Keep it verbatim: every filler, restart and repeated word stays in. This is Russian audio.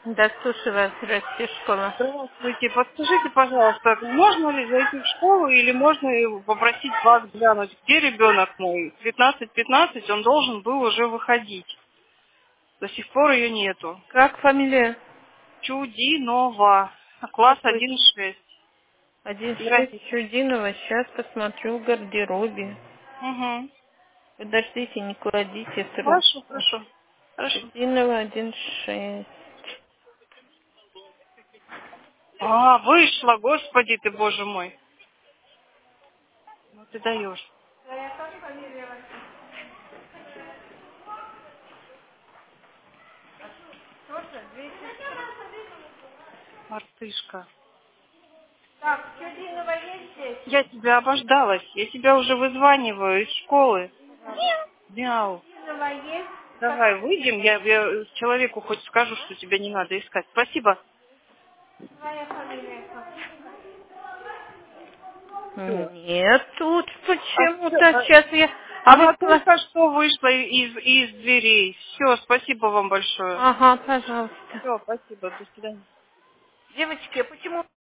Досушева, здрасте, школа. Здравствуйте. Подскажите, пожалуйста, можно ли зайти в школу или можно его попросить вас глянуть, где ребенок мой? пятнадцать пятнадцать он должен был уже выходить. До сих пор ее нету. Как фамилия? Чудинова. Класс Какой? один шесть. Один шесть Здравствуйте. Чудинова. Сейчас посмотрю в гардеробе. Угу. Подождите, не кладите Хорошо, трубку. хорошо. Хорошо. Чудинова один шесть. А, вышла, господи ты, боже мой. Ну ты даешь. Мартышка. Так, Чудинова есть здесь? Я тебя обождалась. Я тебя уже вызваниваю из школы. Мяу. Чудинова есть? Давай, выйдем, я, я человеку хоть скажу, что тебя не надо искать. Спасибо. Твоя фамилия как? Всё. Нет, тут А всё, почему-то. а- Сейчас я... А вы... она кла- только что вышла из, из дверей. Все, спасибо вам большое. Ага, пожалуйста. Все, спасибо, до свидания. Девочки, а почему...